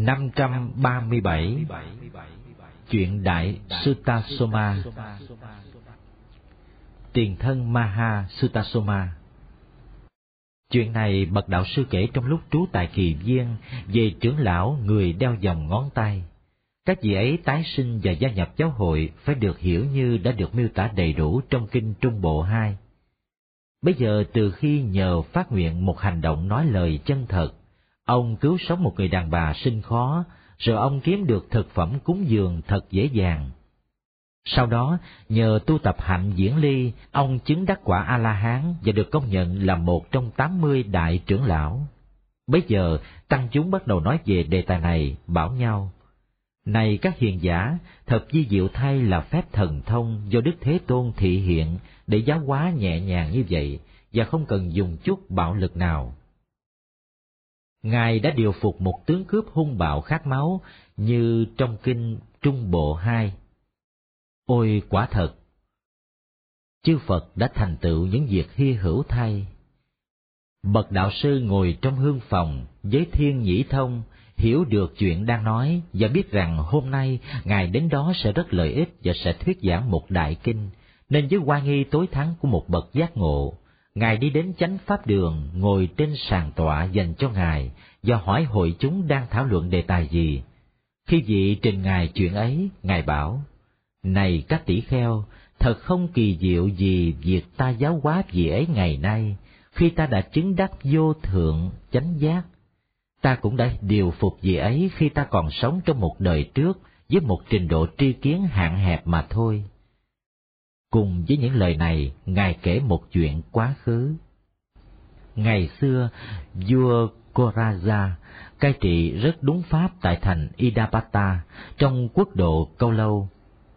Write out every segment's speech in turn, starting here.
537 Chuyện Đại Sutasoma. Tiền thân Maha Sutasoma. Chuyện này bậc đạo sư kể trong lúc trú tại Kỳ Viên về trưởng lão người đeo vòng ngón tay. Các vị ấy tái sinh và gia nhập giáo hội phải được hiểu như đã được miêu tả đầy đủ trong Kinh Trung Bộ 2. Bây giờ từ khi nhờ phát nguyện một hành động nói lời chân thật, ông cứu sống một người đàn bà sinh khó, rồi ông kiếm được thực phẩm cúng dường thật dễ dàng. Sau đó, nhờ tu tập hạnh diễn ly, ông chứng đắc quả A-la-hán và được công nhận là một trong 80 đại trưởng lão. Bây giờ, tăng chúng bắt đầu nói về đề tài này, bảo nhau: này các hiền giả, thật vi diệu thay là phép thần thông do Đức Thế Tôn thị hiện để giáo hóa nhẹ nhàng như vậy, và không cần dùng chút bạo lực nào. Ngài đã điều phục một tướng cướp hung bạo khát máu như trong Kinh Trung Bộ 2. Ôi quả thật, chư Phật đã thành tựu những việc hy hữu thay. Bậc đạo sư ngồi trong hương phòng với thiên nhĩ thông, hiểu được chuyện đang nói và biết rằng hôm nay Ngài đến đó sẽ rất lợi ích và sẽ thuyết giảng một đại kinh, nên với oai nghi tối thắng của một bậc giác ngộ, Ngài đi đến chánh pháp đường, ngồi trên sàn tọa dành cho Ngài và hỏi hội chúng đang thảo luận đề tài gì. Khi vị trình Ngài chuyện ấy, Ngài bảo: này các tỷ kheo, thật không kỳ diệu gì việc ta giáo hóa vị ấy ngày nay, khi ta đã chứng đắc vô thượng chánh giác. Ta cũng đã điều phục vị ấy khi ta còn sống trong một đời trước với một trình độ tri kiến hạn hẹp mà thôi. Cùng với những lời này, Ngài kể một chuyện quá khứ. Ngày xưa, vua Koraja cai trị rất đúng pháp tại thành Idapata trong quốc độ Câu Lâu.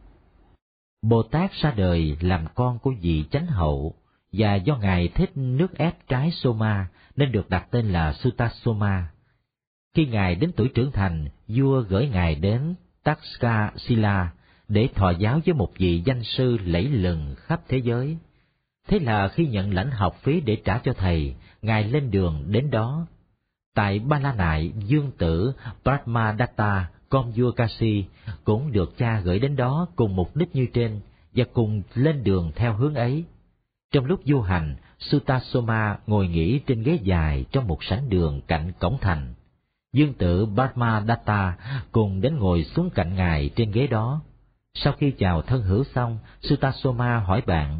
Bồ Tát ra đời làm con của vị chánh hậu, và do Ngài thích nước ép trái Soma nên được đặt tên là Sutasoma. Khi Ngài đến tuổi trưởng thành, vua gửi Ngài đến Takshasila để thọ giáo với một vị danh sư lẫy lừng khắp thế giới. Thế là khi nhận lãnh học phí để trả cho thầy, Ngài lên đường đến đó. Tại Ba La Nại, dương tử Brahmadatta, con vua Kasi, cũng được cha gửi đến đó cùng mục đích như trên, và cùng lên đường theo hướng ấy. Trong lúc du hành, Sutasoma ngồi nghỉ trên ghế dài trong một sảnh đường cạnh cổng thành. Dương tử Brahmadatta cùng đến ngồi xuống cạnh Ngài trên ghế đó. Sau khi chào thân hữu xong, Sutasoma hỏi bạn: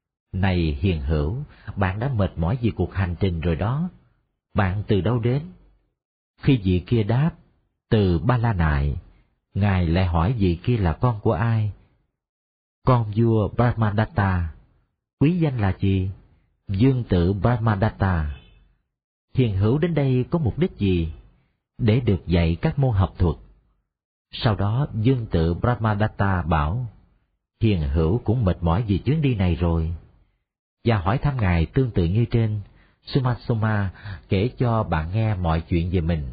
này hiền hữu, bạn đã mệt mỏi vì cuộc hành trình rồi đó. Bạn từ đâu đến? Khi vị kia đáp: từ Ba La Nại. Ngài lại hỏi vị kia là con của ai? Con vua Brahmadatta. Quý danh là gì? Dương tử Brahmadatta. Hiền hữu đến đây có mục đích gì? Để được dạy các môn học thuật. Sau đó dương tử Brahmadatta bảo: hiền hữu cũng mệt mỏi vì chuyến đi này rồi. Và hỏi thăm Ngài tương tự như trên, Sutasoma kể cho bạn nghe mọi chuyện về mình.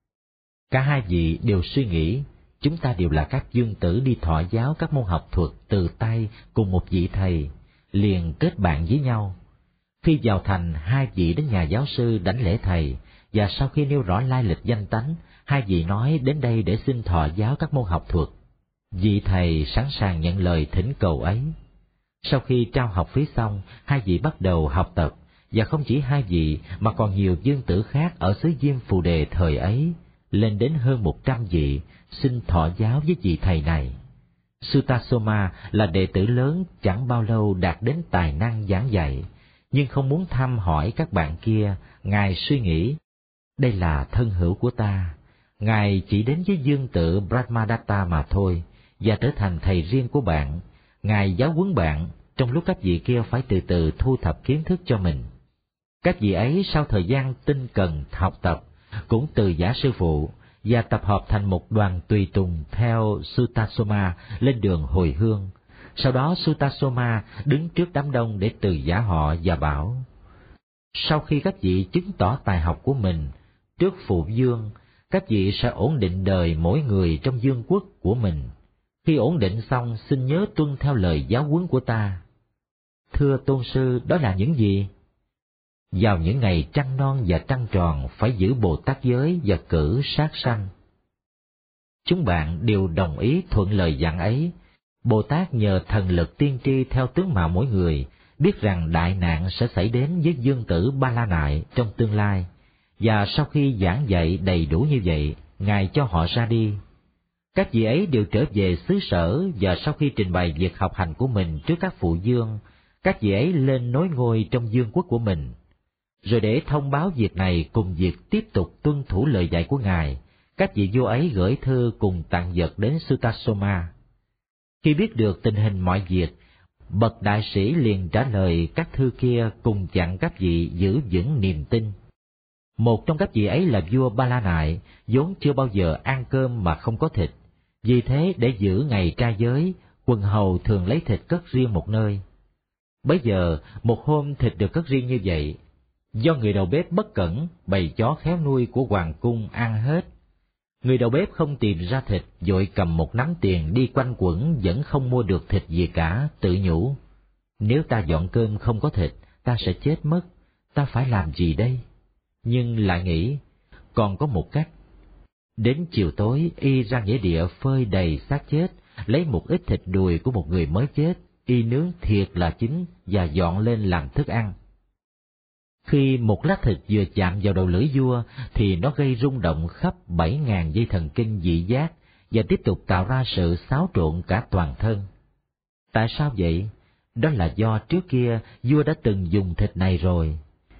Cả hai vị đều suy nghĩ, chúng ta đều là các dương tử đi thọ giáo các môn học thuật từ tay cùng một vị thầy, liền kết bạn với nhau. Khi vào thành, hai vị đến nhà giáo sư đảnh lễ thầy, và sau khi nêu rõ lai lịch danh tánh, hai vị nói đến đây để xin thọ giáo các môn học thuật. Vị thầy sẵn sàng nhận lời thỉnh cầu ấy. Sau khi trao học phí xong, hai vị bắt đầu học tập, và không chỉ hai vị mà còn nhiều dương tử khác ở xứ Diêm Phù Đề thời ấy, lên đến hơn 100 vị, xin thọ giáo với vị thầy này. Sutasoma là đệ tử lớn chẳng bao lâu đạt đến tài năng giảng dạy, nhưng không muốn thăm hỏi các bạn kia. Ngài suy nghĩ, đây là thân hữu của ta, Ngài chỉ đến với dương tử Brahmadatta mà thôi, và trở thành thầy riêng của bạn. Ngài giáo huấn bạn, trong lúc các vị kia phải từ từ thu thập kiến thức cho mình. Các vị ấy sau thời gian tinh cần học tập, cũng từ giả sư phụ, và tập hợp thành một đoàn tùy tùng theo Sutasoma lên đường hồi hương. Sau đó Sutasoma đứng trước đám đông để từ giả họ và bảo: sau khi các vị chứng tỏ tài học của mình trước phụ vương, các vị sẽ ổn định đời mỗi người trong vương quốc của mình. Khi ổn định xong, xin nhớ tuân theo lời giáo huấn của ta. Thưa tôn sư, đó là những gì? Vào những ngày trăng non và trăng tròn phải giữ Bồ Tát giới và cử sát sanh. Chúng bạn đều đồng ý thuận lời dặn ấy. Bồ Tát nhờ thần lực tiên tri theo tướng mạo mỗi người, biết rằng đại nạn sẽ xảy đến với dương tử Ba La Nại trong tương lai, và sau khi giảng dạy đầy đủ như vậy, Ngài cho họ ra đi. Các vị ấy đều trở về xứ sở, và sau khi trình bày việc học hành của mình trước các phụ vương, các vị ấy lên nối ngôi trong vương quốc của mình. Rồi để thông báo việc này cùng việc tiếp tục tuân thủ lời dạy của Ngài, các vị vua ấy gửi thư cùng tặng vật đến Sutasoma. Khi biết được tình hình mọi việc, bậc đại sĩ liền trả lời các thư kia cùng dặn các vị giữ vững niềm tin. Một trong các vị ấy là vua Ba La Nại, vốn chưa bao giờ ăn cơm mà không có thịt. Vì thế để giữ ngày trai giới, quần hầu thường lấy thịt cất riêng một nơi. Bấy giờ, một hôm thịt được cất riêng như vậy, do người đầu bếp bất cẩn, bầy chó khéo nuôi của hoàng cung ăn hết. Người đầu bếp không tìm ra thịt, vội cầm một nắm tiền đi quanh quẩn vẫn không mua được thịt gì cả, tự nhủ: nếu ta dọn cơm không có thịt, ta sẽ chết mất, ta phải làm gì đây? Nhưng lại nghĩ, còn có một cách. Đến chiều tối, y ra nghĩa địa phơi đầy xác chết, lấy một ít thịt đùi của một người mới chết, y nướng thiệt là chín và dọn lên làm thức ăn. Khi một lát thịt vừa chạm vào đầu lưỡi vua, thì nó gây rung động khắp 7.000 dây thần kinh vị giác và tiếp tục tạo ra sự xáo trộn cả toàn thân. Tại sao vậy? Đó là do trước kia vua đã từng dùng thịt này rồi.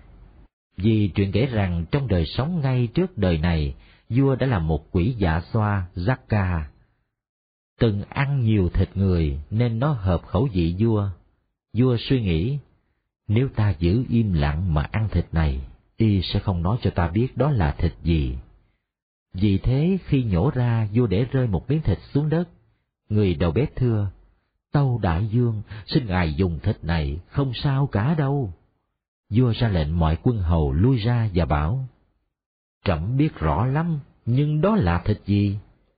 Vì truyện kể rằng trong đời sống ngay trước đời này, vua đã là một quỷ dạ xoa, Zakka. Từng ăn nhiều thịt người nên nó hợp khẩu vị vua. Vua suy nghĩ, nếu ta giữ im lặng mà ăn thịt này, y sẽ không nói cho ta biết đó là thịt gì. Vì thế khi nhổ ra, vua để rơi một miếng thịt xuống đất. Người đầu bếp thưa: tâu đại vương, xin ngài dùng thịt này, không sao cả đâu. Vua ra lệnh mọi quân hầu lui ra và bảo: trẫm biết rõ lắm, nhưng đó là thịt gì?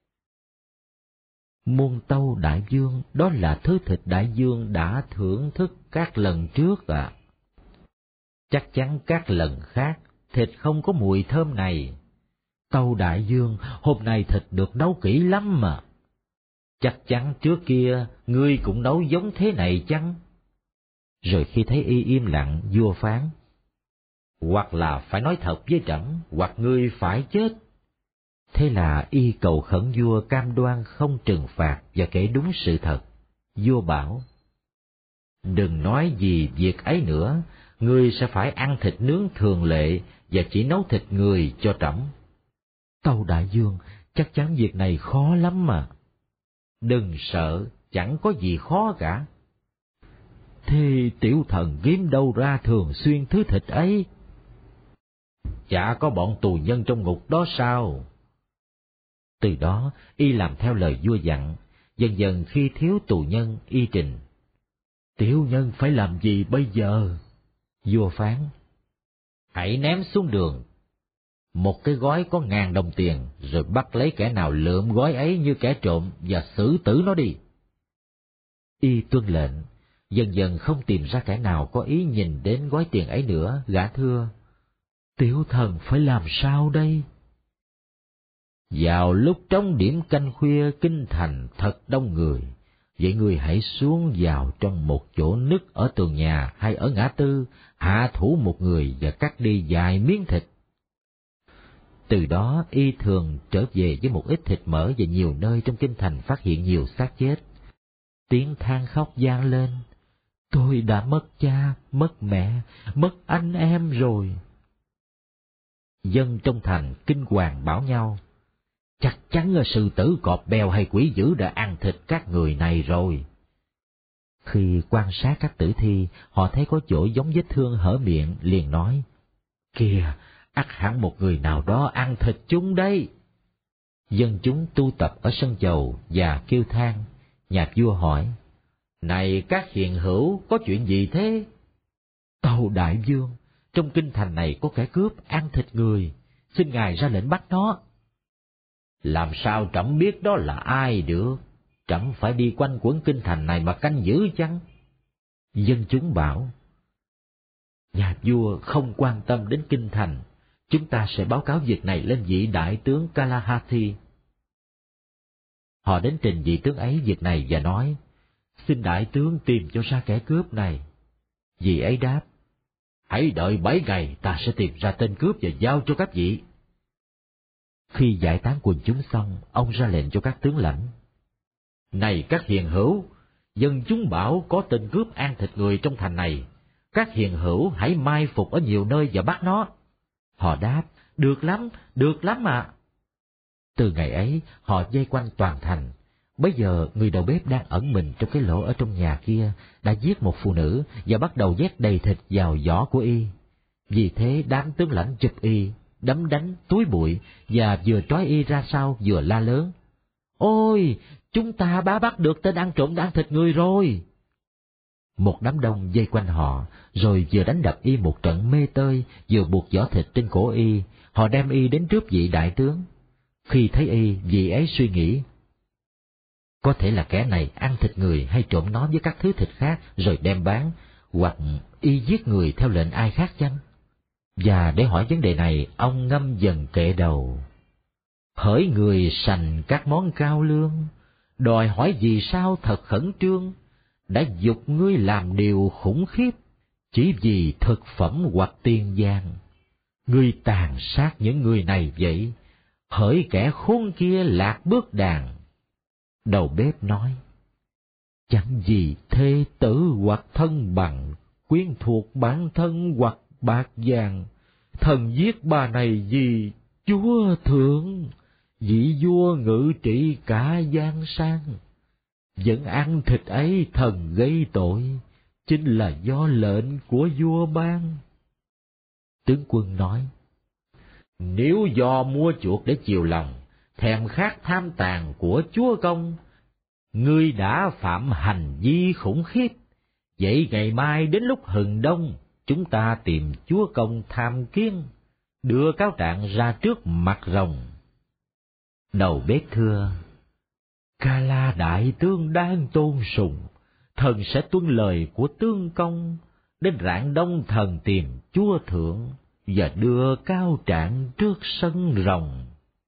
Muôn tâu đại vương, đó là thứ thịt đại vương đã thưởng thức các lần trước ạ. Chắc chắn các lần khác, thịt không có mùi thơm này. Tâu đại vương, hôm nay thịt được nấu kỹ lắm mà. Chắc chắn trước kia, ngươi cũng nấu giống thế này chăng? Rồi khi thấy y im lặng, vua phán: hoặc là phải nói thật với trẫm, hoặc ngươi phải chết. Thế là y cầu khẩn vua cam đoan không trừng phạt và kể đúng sự thật. Vua bảo: đừng nói gì việc ấy nữa, ngươi sẽ phải ăn thịt nướng thường lệ và chỉ nấu thịt người cho trẫm. Tâu đại vương, chắc chắn việc này khó lắm mà. Đừng sợ, chẳng có gì khó cả. Thì tiểu thần kiếm đâu ra thường xuyên thứ thịt ấy? Chả có bọn tù nhân trong ngục đó sao? Từ đó, y làm theo lời vua dặn. Dần dần khi thiếu tù nhân, y trình: tiểu nhân phải làm gì bây giờ? Vua phán: hãy ném xuống đường một cái gói có 1.000 đồng tiền, rồi bắt lấy kẻ nào lượm gói ấy như kẻ trộm và xử tử nó đi. Y tuân lệnh. Dần dần không tìm ra kẻ nào có ý nhìn đến gói tiền ấy nữa. Gã thưa: tiểu thần phải làm sao đây? Vào lúc trống điểm canh khuya, kinh thành thật đông người. Vậy người hãy xuống vào trong một chỗ nứt ở tường nhà hay ở ngã tư, hạ thủ một người và cắt đi vài miếng thịt. Từ đó y thường trở về với một ít thịt mỡ, và nhiều nơi trong kinh thành phát hiện nhiều xác chết. Tiếng than khóc vang lên: tôi đã mất cha, mất mẹ, mất anh em rồi. Dân trong thành kinh hoàng bảo nhau: chắc chắn sư tử, cọp beo hay quỷ dữ đã ăn thịt các người này rồi. Khi quan sát các tử thi, họ thấy có chỗ giống vết thương hở miệng, liền nói: kìa, ắt hẳn một người nào đó ăn thịt chúng đấy. Dân chúng tu tập ở sân chầu và kêu than. Nhà vua hỏi: này các hiền hữu, có chuyện gì thế? Tâu đại vương, trong kinh thành này có kẻ cướp ăn thịt người, xin ngài ra lệnh bắt nó. Làm sao trẫm biết đó là ai được? Trẫm phải đi quanh quẩn kinh thành này mà canh giữ chăng? Dân chúng bảo: nhà vua không quan tâm đến kinh thành, chúng ta sẽ báo cáo việc này lên vị đại tướng Kalahati. Họ đến trình vị tướng ấy việc này và nói, xin đại tướng tìm cho ra kẻ cướp này. Vị ấy đáp, hãy đợi 7 ngày, ta sẽ tìm ra tên cướp và giao cho các vị. Khi giải tán quần chúng xong, ông ra lệnh cho các tướng lãnh. Này các hiền hữu, dân chúng bảo có tên cướp ăn thịt người trong thành này. Các hiền hữu hãy mai phục ở nhiều nơi và bắt nó. Họ đáp, được lắm ạ. Từ ngày ấy, họ vây quanh toàn thành. Bấy giờ, người đầu bếp đang ẩn mình trong cái lỗ ở trong nhà kia, đã giết một phụ nữ và bắt đầu nhét đầy thịt vào giỏ của y. Vì thế đám tướng lãnh chụp y, đấm đánh, túi bụi, và vừa trói y ra sau vừa la lớn. Ôi, chúng ta đã bắt được tên ăn trộm ăn thịt người rồi. Một đám đông vây quanh họ, rồi vừa đánh đập y một trận mê tơi, vừa buộc giỏ thịt trên cổ y. Họ đem y đến trước vị đại tướng. Khi thấy y, vị ấy suy nghĩ, có thể là kẻ này ăn thịt người hay trộn nó với các thứ thịt khác rồi đem bán, hoặc y giết người theo lệnh ai khác chăng? Và để hỏi vấn đề này, ông ngâm dần kệ đầu. Hỡi người sành các món cao lương, đòi hỏi vì sao thật khẩn trương, đã giục ngươi làm điều khủng khiếp, chỉ vì thực phẩm hoặc tiền vàng. Ngươi tàn sát những người này vậy, hỡi kẻ khốn kia lạc bước đàn. Đầu bếp nói, chẳng gì thê tử hoặc thân bằng, quyến thuộc bản thân hoặc bạc vàng. Thần giết bà này vì chúa thượng, vị vua ngự trị cả giang sang. Vẫn ăn thịt ấy thần gây tội, chính là do lệnh của vua ban. Tướng quân nói, nếu do mua chuộc để chiều lòng, thèm khát tham tàn của chúa công, ngươi đã phạm hành vi khủng khiếp. Vậy ngày mai đến lúc hừng đông, chúng ta tìm chúa công tham kiến, đưa cáo trạng ra trước mặt rồng. Đầu bếp thưa, Kala đại tướng đang tôn sùng, thần sẽ tuân lời của tướng công, đến rạng đông thần tìm chúa thượng và đưa cáo trạng trước sân rồng.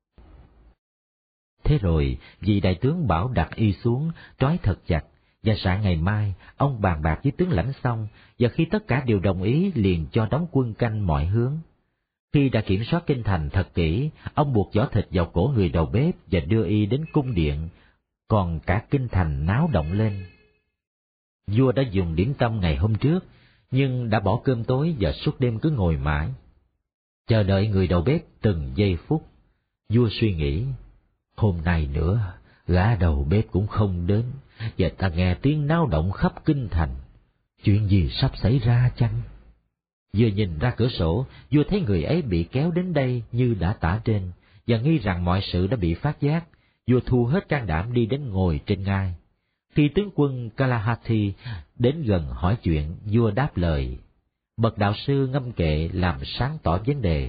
Thế rồi, vị đại tướng bảo đặt y xuống, trói thật chặt, và sáng ngày mai, ông bàn bạc với tướng lãnh xong, và khi tất cả đều đồng ý, liền cho đóng quân canh mọi hướng. Khi đã kiểm soát kinh thành thật kỹ, ông buộc giỏ thịt vào cổ người đầu bếp và đưa y đến cung điện, còn cả kinh thành náo động lên. Vua đã dùng điểm tâm ngày hôm trước, nhưng đã bỏ cơm tối và suốt đêm cứ ngồi mãi, chờ đợi người đầu bếp từng giây phút. Vua suy nghĩ, hôm nay nữa, gã đầu bếp cũng không đến, và ta nghe tiếng náo động khắp kinh thành. Chuyện gì sắp xảy ra chăng? Vừa nhìn ra cửa sổ, vua thấy người ấy bị kéo đến đây như đã tả trên, và nghi rằng mọi sự đã bị phát giác. Vua thu hết can đảm đi đến ngồi trên ngai. Khi tướng quân Kalahati đến gần hỏi chuyện, vua đáp lời. Bậc đạo sư ngâm kệ làm sáng tỏ vấn đề.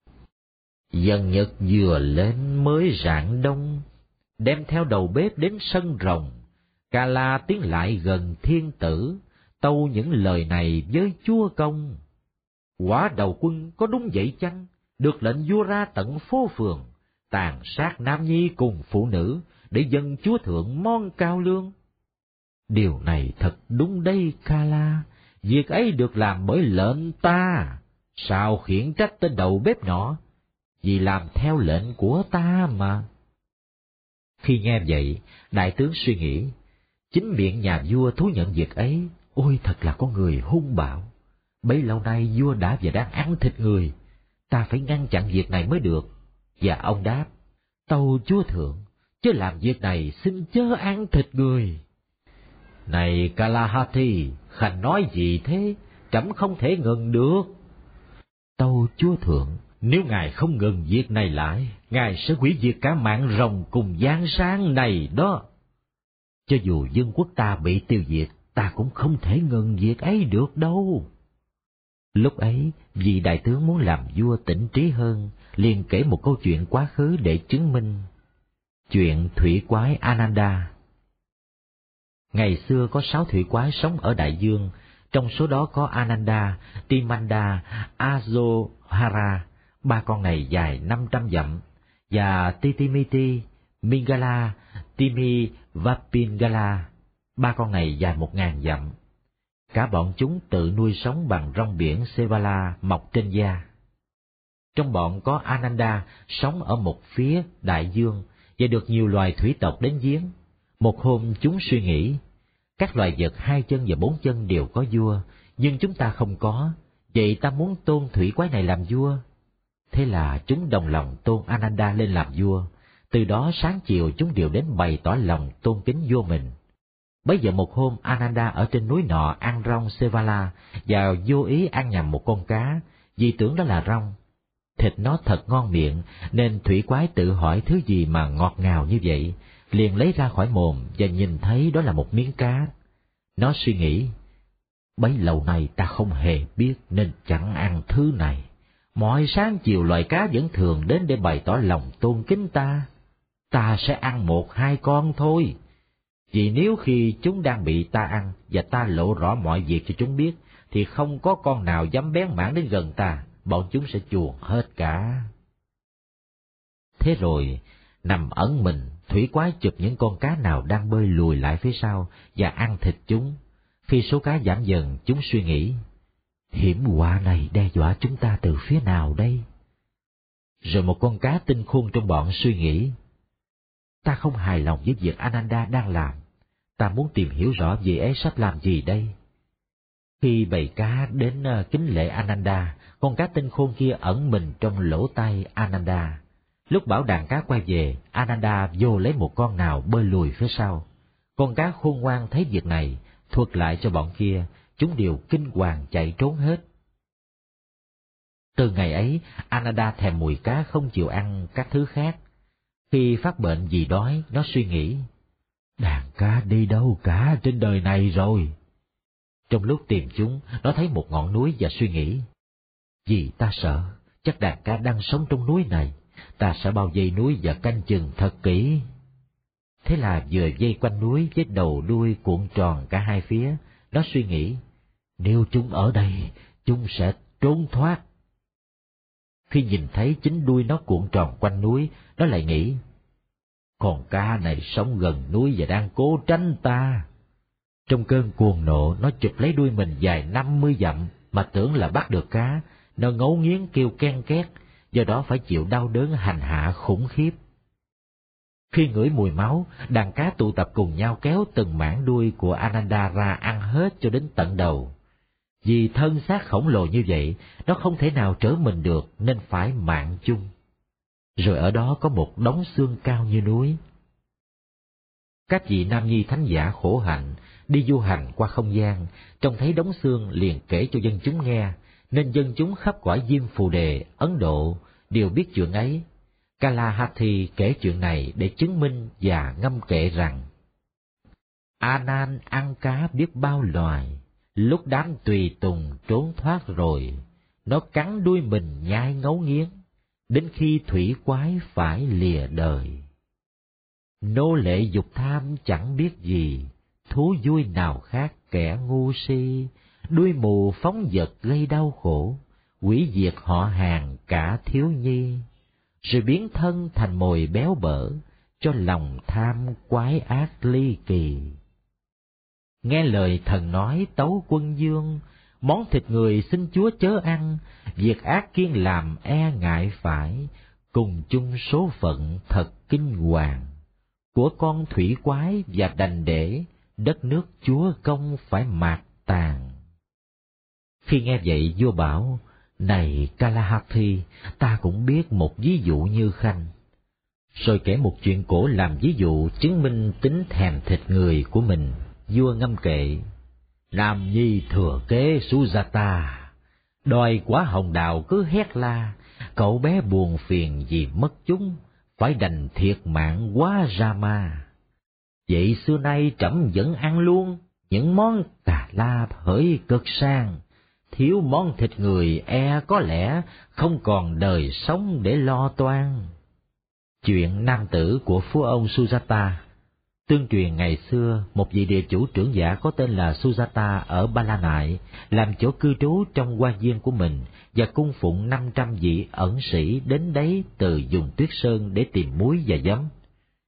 Dân nhật vừa lên mới rạng đông, đem theo đầu bếp đến sân rồng. Kala tiến lại gần thiên tử, tâu những lời này với chúa công. Quả đầu quân có đúng vậy chăng? Được lệnh vua ra tận phố phường, tàn sát nam nhi cùng phụ nữ, để dân chúa thượng món cao lương. Điều này thật đúng đây Kala, việc ấy được làm bởi lệnh ta. Sao khiển trách tên đầu bếp nọ? Vì làm theo lệnh của ta mà. Khi nghe vậy, đại tướng suy nghĩ, chính miệng nhà vua thú nhận việc ấy, ôi thật là có người hung bạo. Bấy lâu nay vua đã và đang ăn thịt người, ta phải ngăn chặn việc này mới được. Và ông đáp, tâu chúa thượng, chứ làm việc này xin chớ ăn thịt người. Này Kalahati, khanh nói gì thế? Trẫm không thể ngừng được. Tâu chúa thượng, nếu ngài không ngừng việc này lại, ngài sẽ hủy diệt cả mạng rồng cùng giang sang này đó. Cho dù dân quốc ta bị tiêu diệt, ta cũng không thể ngừng việc ấy được đâu. Lúc ấy, vị đại tướng muốn làm vua tỉnh trí hơn, liền kể một câu chuyện quá khứ để chứng minh. Chuyện thủy quái Ananda. Ngày xưa có 6 thủy quái sống ở đại dương, trong số đó có Ananda, Timanda, Azohara, 3 con này dài 500 dặm, và Titimiti, Mingala, Timi và Pingala. 3 con này dài 1000 dặm. Cả bọn chúng tự nuôi sống bằng rong biển Sevala mọc trên da. Trong bọn có Ananda sống ở một phía đại dương và được nhiều loài thủy tộc đến viếng. Một hôm chúng suy nghĩ, các loài vật 2 chân và 4 chân đều có vua, nhưng chúng ta không có, vậy ta muốn tôn thủy quái này làm vua. Thế là chúng đồng lòng tôn Ananda lên làm vua. Từ đó sáng chiều chúng đều đến bày tỏ lòng tôn kính vua mình. Bấy giờ một hôm Ananda ở trên núi nọ ăn rong Sevala và vô ý ăn nhầm một con cá, vì tưởng đó là rong. Thịt nó thật ngon miệng, nên thủy quái tự hỏi thứ gì mà ngọt ngào như vậy, liền lấy ra khỏi mồm và nhìn thấy đó là một miếng cá. Nó suy nghĩ, bấy lâu nay ta không hề biết nên chẳng ăn thứ này. Mọi sáng chiều loài cá vẫn thường đến để bày tỏ lòng tôn kính ta. Ta sẽ ăn 1-2 con thôi. Vì nếu khi chúng đang bị ta ăn và ta lộ rõ mọi việc cho chúng biết, thì không có con nào dám bén mảng đến gần ta, bọn chúng sẽ chuồn hết cả. Thế rồi, nằm ẩn mình, thủy quái chụp những con cá nào đang bơi lùi lại phía sau và ăn thịt chúng. Khi số cá giảm dần, chúng suy nghĩ, hiểm họa này đe dọa chúng ta từ phía nào đây? Rồi một con cá tinh khôn trong bọn suy nghĩ, ta không hài lòng với việc Ananda đang làm, ta muốn tìm hiểu rõ vị ấy sắp làm gì đây. Khi bầy cá đến kính lễ Ananda, con cá tinh khôn kia ẩn mình trong lỗ tai Ananda. Lúc bảo đàn cá quay về, Ananda vô lấy một con nào bơi lùi phía sau. Con cá khôn ngoan thấy việc này, thuật lại cho bọn kia, chúng đều kinh hoàng chạy trốn hết. Từ ngày ấy, Ananda thèm mùi cá không chịu ăn các thứ khác. Khi phát bệnh vì đói, nó suy nghĩ, đàn cá đi đâu cả trên đời này rồi. Trong lúc tìm chúng, nó thấy một ngọn núi và suy nghĩ, vì ta sợ, chắc đàn cá đang sống trong núi này, ta sẽ bao vây núi và canh chừng thật kỹ. Thế là vừa vây quanh núi với đầu đuôi cuộn tròn cả hai phía, nó suy nghĩ, nếu chúng ở đây, chúng sẽ trốn thoát. Khi nhìn thấy chính đuôi nó cuộn tròn quanh núi, nó lại nghĩ, con cá này sống gần núi và đang cố tránh ta. Trong cơn cuồng nộ, nó chụp lấy đuôi mình dài 50 dặm mà tưởng là bắt được cá, nó ngấu nghiến kêu ken két, do đó phải chịu đau đớn hành hạ khủng khiếp. Khi ngửi mùi máu, đàn cá tụ tập cùng nhau kéo từng mảng đuôi của Ananda ra ăn hết cho đến tận đầu. Vì thân xác khổng lồ như vậy, nó không thể nào trở mình được nên phải mạng chung. Rồi ở đó có một đống xương cao như núi. Các vị nam nhi thánh giả khổ hạnh, đi du hành qua không gian, trông thấy đống xương liền kể cho dân chúng nghe, nên dân chúng khắp cõi Diêm Phù Đề, Ấn Độ đều biết chuyện ấy. Kalahati kể chuyện này để chứng minh và ngâm kệ rằng, A Nan ăn cá biết bao loài, lúc đám tùy tùng trốn thoát rồi, nó cắn đuôi mình nhai ngấu nghiến, đến khi thủy quái phải lìa đời. Nô lệ dục tham chẳng biết gì, thú vui nào khác kẻ ngu si, đuôi mù phóng vật gây đau khổ, hủy diệt họ hàng cả thiếu nhi, rồi biến thân thành mồi béo bở, cho lòng tham quái ác ly kỳ. Nghe lời thần nói tấu quân dương, món thịt người xin Chúa chớ ăn, việc ác kiêng làm e ngại phải, cùng chung số phận thật kinh hoàng. Của con thủy quái và đành để, đất nước Chúa công phải mạt tàn. Khi nghe vậy vua bảo, này Kalahati, ta cũng biết một ví dụ như khanh. Rồi kể một chuyện cổ làm ví dụ chứng minh tính thèm thịt người của mình. Vua ngâm kệ, nam nhi thừa kế Sujata, đòi quả hồng đào cứ hét la, cậu bé buồn phiền vì mất chúng, phải đành thiệt mạng quá Rama. Vậy xưa nay trẫm vẫn ăn luôn những món cà la hỡi cực sang, thiếu món thịt người e có lẽ không còn đời sống để lo toan. Chuyện nam tử của phú ông Sujata. Tương truyền ngày xưa, một vị địa chủ trưởng giả có tên là Sujata ở Ba La Nại, làm chỗ cư trú trong hoa viên của mình và cung phụng 500 vị ẩn sĩ đến đấy từ vùng tuyết sơn để tìm muối và giấm.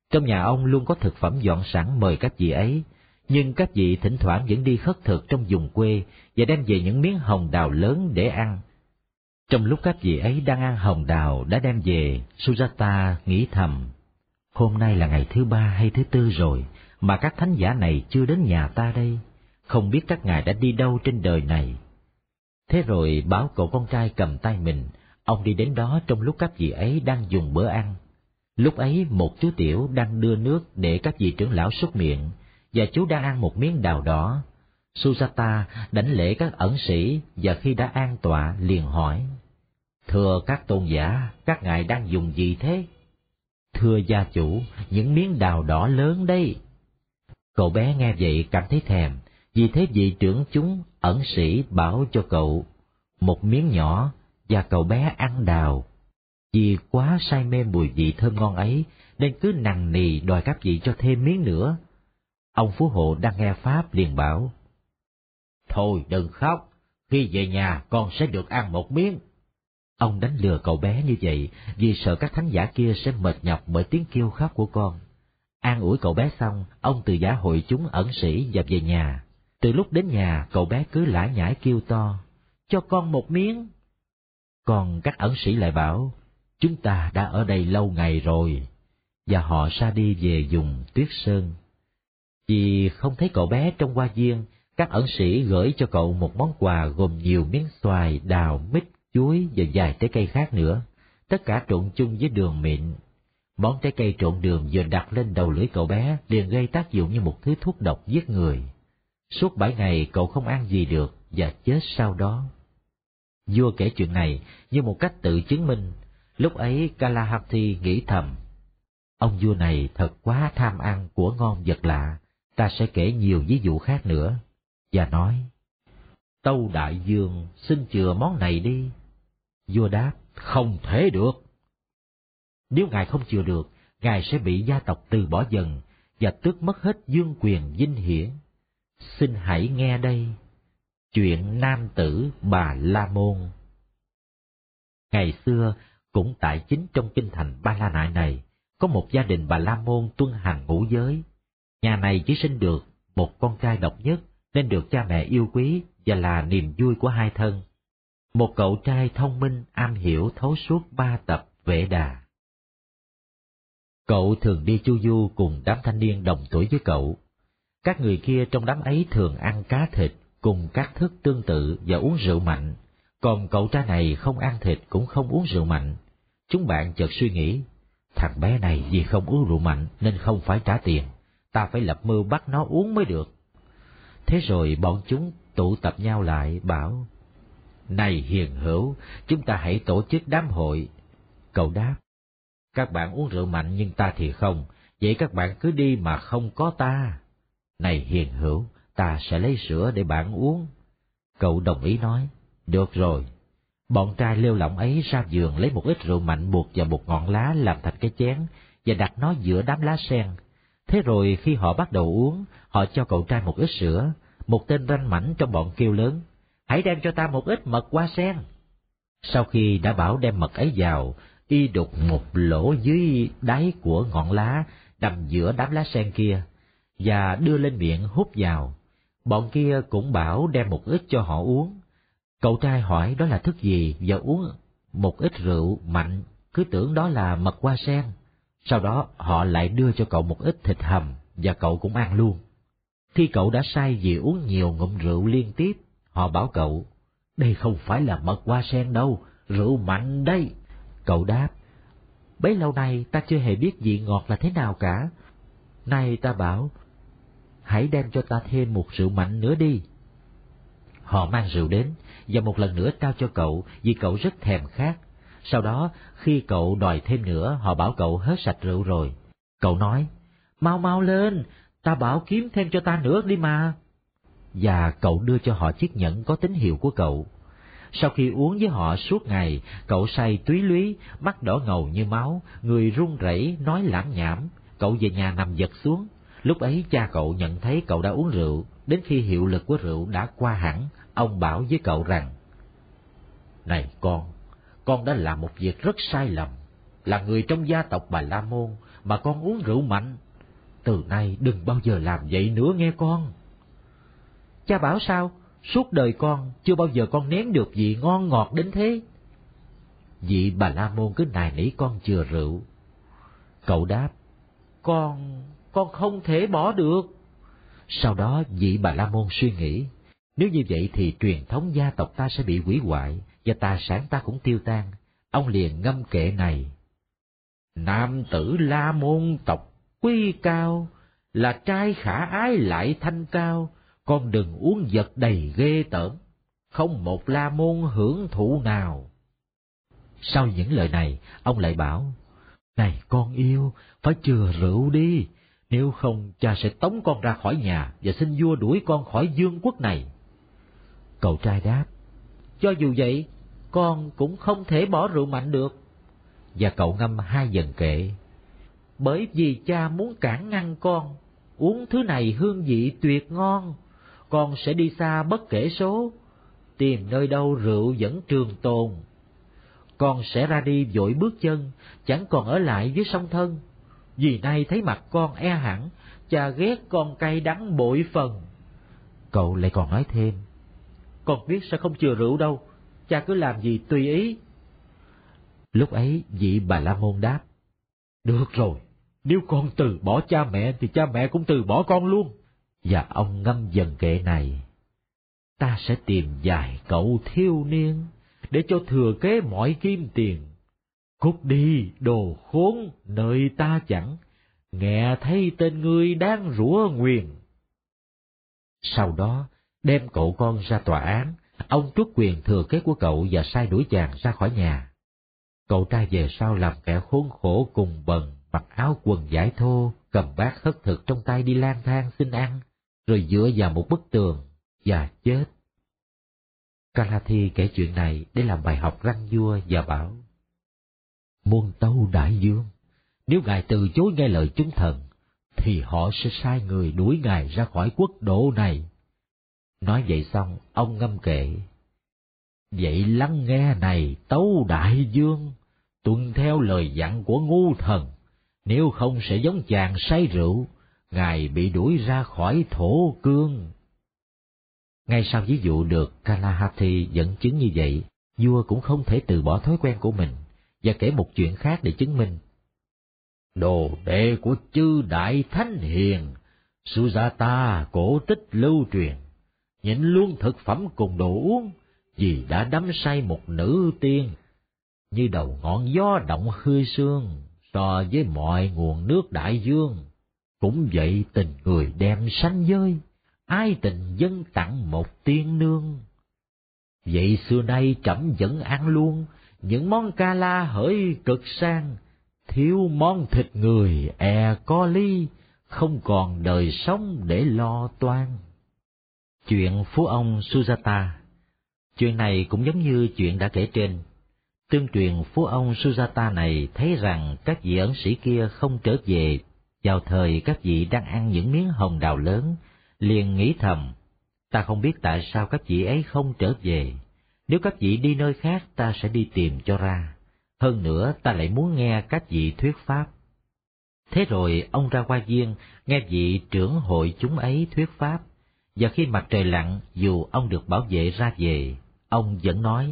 Trong nhà ông luôn có thực phẩm dọn sẵn mời các vị ấy, nhưng các vị thỉnh thoảng vẫn đi khất thực trong vùng quê và đem về những miếng hồng đào lớn để ăn. Trong lúc các vị ấy đang ăn hồng đào đã đem về, Sujata nghĩ thầm, hôm nay là ngày thứ 3 hay thứ 4 rồi mà các thánh giả này chưa đến nhà ta đây, không biết các ngài đã đi đâu trên đời này. Thế rồi bảo cậu con trai cầm tay mình, ông đi đến đó trong lúc các vị ấy đang dùng bữa ăn. Lúc ấy một chú tiểu đang đưa nước để các vị trưởng lão súc miệng, và chú đang ăn một miếng đào đỏ. Sujata đảnh lễ các ẩn sĩ và khi đã an tọa liền hỏi, thưa các tôn giả, các ngài đang dùng gì thế? Thưa gia chủ, những miếng đào đỏ lớn đây. Cậu bé nghe vậy cảm thấy thèm, vì thế vị trưởng chúng ẩn sĩ bảo cho cậu một miếng nhỏ, và cậu bé ăn đào. Vì quá say mê mùi vị thơm ngon ấy nên cứ nằng nì đòi các vị cho thêm miếng nữa. Ông phú hộ đang nghe pháp liền bảo, thôi đừng khóc, khi về nhà con sẽ được ăn một miếng. Ông đánh lừa cậu bé như vậy vì sợ các thánh giả kia sẽ mệt nhọc bởi tiếng kêu khóc của con. An ủi cậu bé xong, ông từ giả hội chúng ẩn sĩ và về nhà. Từ lúc đến nhà, cậu bé cứ lải nhải kêu to, cho con một miếng. Còn các ẩn sĩ lại bảo, chúng ta đã ở đây lâu ngày rồi, và họ ra đi về vùng Tuyết Sơn. Vì không thấy cậu bé trong hoa viên, các ẩn sĩ gửi cho cậu một món quà gồm nhiều miếng xoài, đào, mít, chuối và vài trái cây khác nữa, tất cả trộn chung với đường mịn. Món trái cây trộn đường vừa đặt lên đầu lưỡi cậu bé liền gây tác dụng như một thứ thuốc độc giết người. Suốt 7 ngày cậu không ăn gì được và chết sau đó. Vua kể chuyện này như một cách tự chứng minh. Lúc ấy Kalahati nghĩ thầm, ông vua này thật quá tham ăn của ngon vật lạ, ta sẽ kể nhiều ví dụ khác nữa. Và nói, tâu đại vương xin chừa món này đi. Vua đáp, không thể được. Nếu ngài không chừa được, ngài sẽ bị gia tộc từ bỏ dần và tước mất hết vương quyền vinh hiển. Xin hãy nghe đây, chuyện nam tử Bà La Môn. Ngày xưa, cũng tại chính trong kinh thành Ba La Nại này, có một gia đình Bà La Môn tuân hành ngũ giới. Nhà này chỉ sinh được một con trai độc nhất nên được cha mẹ yêu quý và là niềm vui của hai thân. Một cậu trai thông minh, am hiểu, thấu suốt 3 tập Vệ Đà. Cậu thường đi chu du cùng đám thanh niên đồng tuổi với cậu. Các người kia trong đám ấy thường ăn cá thịt cùng các thức tương tự và uống rượu mạnh, còn cậu trai này không ăn thịt cũng không uống rượu mạnh. Chúng bạn chợt suy nghĩ, thằng bé này vì không uống rượu mạnh nên không phải trả tiền, ta phải lập mưu bắt nó uống mới được. Thế rồi bọn chúng tụ tập nhau lại bảo, này hiền hữu, chúng ta hãy tổ chức đám hội. Cậu đáp, các bạn uống rượu mạnh nhưng ta thì không, vậy các bạn cứ đi mà không có ta. Này hiền hữu, ta sẽ lấy sữa để bạn uống. Cậu đồng ý nói, được rồi. Bọn trai lêu lỏng ấy ra vườn lấy một ít rượu mạnh buộc vào một ngọn lá làm thành cái chén và đặt nó giữa đám lá sen. Thế rồi khi họ bắt đầu uống, họ cho cậu trai một ít sữa. Một tên ranh mãnh trong bọn kêu lớn, hãy đem cho ta một ít mật hoa sen. Sau khi đã bảo đem mật ấy vào, y đục một lỗ dưới đáy của ngọn lá nằm giữa đám lá sen kia và đưa lên miệng hút vào. Bọn kia cũng bảo đem một ít cho họ uống. Cậu trai hỏi đó là thức gì và uống một ít rượu mạnh, cứ tưởng đó là mật hoa sen. Sau đó họ lại đưa cho cậu một ít thịt hầm và cậu cũng ăn luôn. Khi cậu đã say vì uống nhiều ngụm rượu liên tiếp, họ bảo cậu, đây không phải là mật hoa sen đâu, rượu mạnh đây. Cậu đáp, bấy lâu nay ta chưa hề biết vị ngọt là thế nào cả. Nay ta bảo, hãy đem cho ta thêm một rượu mạnh nữa đi. Họ mang rượu đến và một lần nữa trao cho cậu vì cậu rất thèm khát. Sau đó khi cậu đòi thêm nữa, họ bảo cậu hết sạch rượu rồi. Cậu nói, mau mau lên, ta bảo kiếm thêm cho ta nữa đi mà. Và cậu đưa cho họ chiếc nhẫn có tín hiệu của cậu. Sau khi uống với họ suốt ngày, cậu say túy lúy, mắt đỏ ngầu như máu, người run rẩy, nói lảm nhảm. Cậu về nhà nằm giật xuống. Lúc ấy cha cậu nhận thấy cậu đã uống rượu. Đến khi hiệu lực của rượu đã qua hẳn, ông bảo với cậu rằng, này con đã làm một việc rất sai lầm. là người trong gia tộc Bà La Môn mà con uống rượu mạnh. Từ nay đừng bao giờ làm vậy nữa nghe con. Cha bảo sao? Suốt đời con chưa bao giờ con nếm được vị ngon ngọt đến thế. Vị Bà La Môn cứ nài nỉ con chừa rượu. Cậu đáp, con không thể bỏ được. Sau đó vị Bà La Môn suy nghĩ, nếu như vậy thì truyền thống gia tộc ta sẽ bị hủy hoại và tài sản ta cũng tiêu tan. Ông liền ngâm kệ này: Nam tử La Môn tộc quy cao, là trai khả ái lại thanh cao, con đừng uống vật đầy ghê tởm, không một La Môn hưởng thụ nào. Sau những lời này, ông lại bảo, này con yêu, phải chừa rượu đi, nếu không cha sẽ tống con ra khỏi nhà và xin vua đuổi con khỏi vương quốc này. Cậu trai đáp, cho dù vậy, con cũng không thể bỏ rượu mạnh được. Và cậu ngâm 2 dần kệ, bởi vì cha muốn cản ngăn con, uống thứ này hương vị tuyệt ngon, con sẽ đi xa bất kể số, tìm nơi đâu rượu vẫn trường tồn. Con sẽ ra đi vội bước chân, chẳng còn ở lại với song thân. Vì nay thấy mặt con e hẳn, cha ghét con cay đắng bội phần. Cậu lại còn nói thêm, con biết sẽ không chừa rượu đâu, cha cứ làm gì tùy ý. Lúc ấy vị Bà La Môn đáp, được rồi, nếu con từ bỏ cha mẹ thì cha mẹ cũng từ bỏ con luôn. Và ông ngâm dần kệ này, ta sẽ tìm vài cậu thiếu niên để cho thừa kế mọi kim tiền. Cút đi, đồ khốn, nơi ta chẳng, nghe thấy tên ngươi đang rủa nguyền. Sau đó, đem cậu con ra tòa án, ông truất quyền thừa kế của cậu và sai đuổi chàng ra khỏi nhà. Cậu trai về sau làm kẻ khốn khổ cùng bần, mặc áo quần vải thô, cầm bát khất thực trong tay đi lang thang xin ăn, rồi dựa vào một bức tường và chết. Kalathi kể chuyện này để làm bài học răn vua và bảo, muôn tâu đại vương, nếu ngài từ chối nghe lời chúng thần, thì họ sẽ sai người đuổi ngài ra khỏi quốc độ này. Nói vậy xong, ông ngâm kệ, vậy lắng nghe này tâu đại vương, tuân theo lời dặn của ngu thần, nếu không sẽ giống chàng say rượu, ngài bị đuổi ra khỏi thổ cương. Ngay sau ví dụ được Kalahati dẫn chứng như vậy, vua cũng không thể từ bỏ thói quen của mình, và kể một chuyện khác để chứng minh. Đồ đệ của chư đại thánh hiền, Sujata cổ tích lưu truyền, nhịn luôn thực phẩm cùng đồ uống, vì đã đắm say một nữ tiên, như đầu ngọn gió động khơi sương, so với mọi nguồn nước đại dương. Cũng vậy tình người đem sanh giới, ai tình dân tặng một tiên nương. Vậy xưa nay trẫm vẫn ăn luôn những món ca la hỡi cực sang, thiếu món thịt người có ly, không còn đời sống để lo toan. Chuyện phú ông Sujata. Chuyện này cũng giống như chuyện đã kể trên. Tương truyền phú ông Sujata này thấy rằng các vị ẩn sĩ kia không trở về vào thời các vị đang ăn những miếng hồng đào lớn, liền nghĩ thầm, ta không biết tại sao các vị ấy không trở về. Nếu các vị đi nơi khác, ta sẽ đi tìm cho ra. Hơn nữa, ta lại muốn nghe các vị thuyết pháp. Thế rồi ông ra qua viên, nghe vị trưởng hội chúng ấy thuyết pháp. Và khi mặt trời lặn, dù ông được bảo vệ ra về, ông vẫn nói,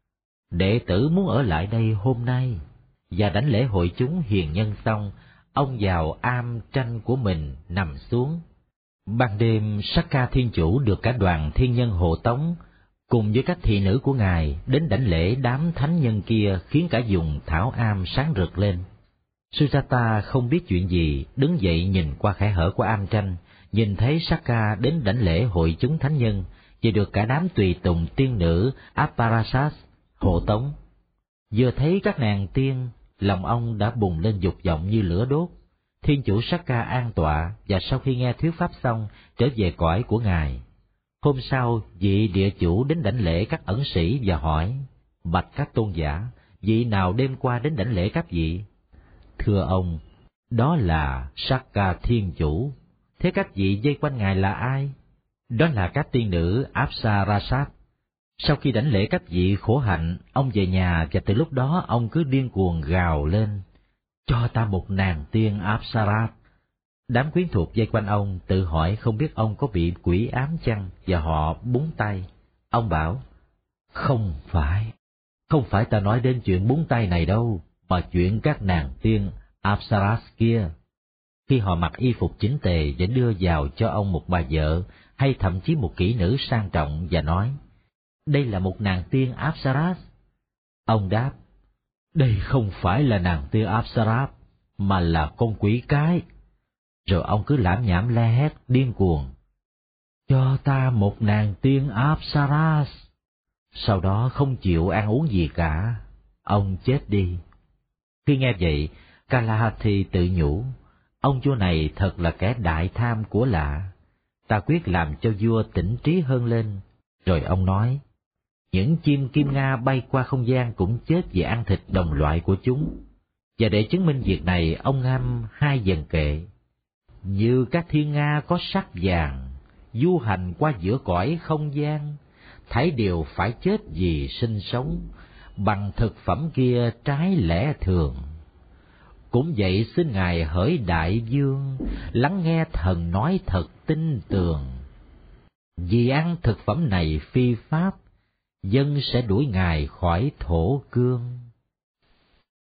đệ tử muốn ở lại đây hôm nay. Và đảnh lễ hội chúng hiền nhân xong, ông vào am tranh của mình nằm xuống. Ban đêm, Sakka Thiên Chủ được cả đoàn thiên nhân hộ tống, cùng với các thị nữ của ngài đến đảnh lễ đám thánh nhân kia, khiến cả vùng thảo am sáng rực lên. Sujata không biết chuyện gì, đứng dậy nhìn qua khe hở của am tranh, nhìn thấy Sakka đến đảnh lễ hội chúng thánh nhân, và được cả đám tùy tùng tiên nữ Aparasas hộ tống. Vừa thấy các nàng tiên, lòng ông đã bùng lên dục vọng như lửa đốt. Thiên chủ Sakka an tọa, và sau khi nghe thuyết pháp xong, trở về cõi của ngài. Hôm sau, vị địa chủ đến đảnh lễ các ẩn sĩ và hỏi, bạch các tôn giả, vị nào đêm qua đến đảnh lễ các vị? Thưa ông, đó là Sakka Thiên Chủ. Thế các vị vây quanh ngài là ai? Đó là các tiên nữ Apsarasat. Sau khi đảnh lễ các vị khổ hạnh, ông về nhà và từ lúc đó ông cứ điên cuồng gào lên: cho ta một nàng tiên Apsara. Đám quyến thuộc vây quanh ông tự hỏi không biết ông có bị quỷ ám chăng, và họ búng tay. Ông bảo: không phải ta nói đến chuyện búng tay này đâu, mà chuyện các nàng tiên Apsaras kia. Khi họ mặc y phục chỉnh tề để đưa vào cho ông một bà vợ, hay thậm chí một kỹ nữ sang trọng, và nói: đây là một nàng tiên Apsaras. Ông đáp: đây không phải là nàng tiên Apsaras, mà là con quỷ cái. Rồi ông cứ lảm nhảm la hét điên cuồng: cho ta một nàng tiên Apsaras. Sau đó không chịu ăn uống gì cả, ông chết đi. Khi nghe vậy, Kalahati tự nhủ: ông vua này thật là kẻ đại tham của lạ. Ta quyết làm cho vua tỉnh trí hơn lên. Rồi ông nói: những chim kim nga bay qua không gian cũng chết vì ăn thịt đồng loại của chúng. Và để chứng minh việc này, ông ngâm 2 vần kệ: như các thiên nga có sắc vàng, du hành qua giữa cõi không gian, thảy đều phải chết vì sinh sống, bằng thực phẩm kia trái lẽ thường. Cũng vậy xin Ngài hỡi đại vương, lắng nghe thần nói thật tin tường. Vì ăn thực phẩm này phi pháp, dân sẽ đuổi Ngài khỏi thổ cương.